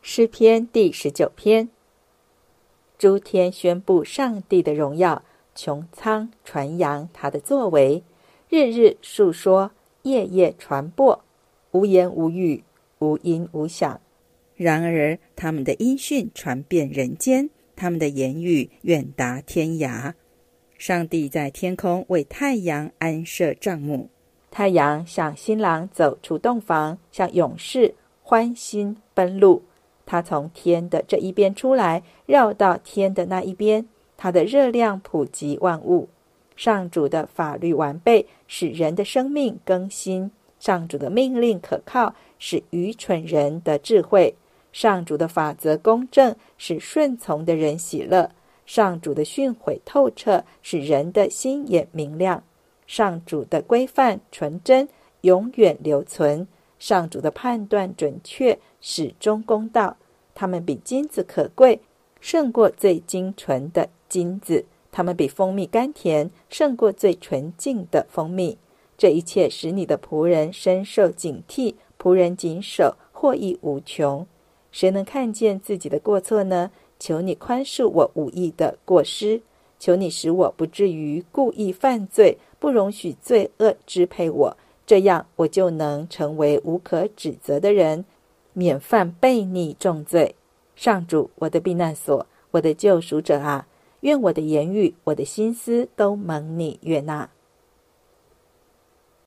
诗篇第19篇。诸天宣布上帝的荣耀，穹苍传扬他的作为，日日述说，夜夜传播，无言无语，无音无响。然而他们的音讯传遍人间，他们的言语远达天涯。上帝在天空为太阳安设帐幕，太阳像新郎走出洞房，像勇士欢欣奔路。他从天的这一边出来，绕到天的那一边，他的热量普及万物。上主的法律完备，使人的生命更新。上主的命令可靠，使愚蠢人的智慧。上主的法则公正，使顺从的人喜乐。上主的训诲透彻，使人的心眼明亮。上主的规范纯真，永远留存。上主的判断准确，始终公道。他们比金子可贵，胜过最精纯的金子。他们比蜂蜜甘甜，胜过最纯净的蜂蜜。这一切使你的仆人深受警惕，仆人谨守，获益无穷。谁能看见自己的过错呢？求你宽恕我无意的过失，求你使我不至于故意犯罪，不容许罪恶支配我，这样我就能成为无可指责的人，免犯悖逆重罪。上主，我的避难所，我的救赎者啊，愿我的言语，我的心思都蒙你悦纳。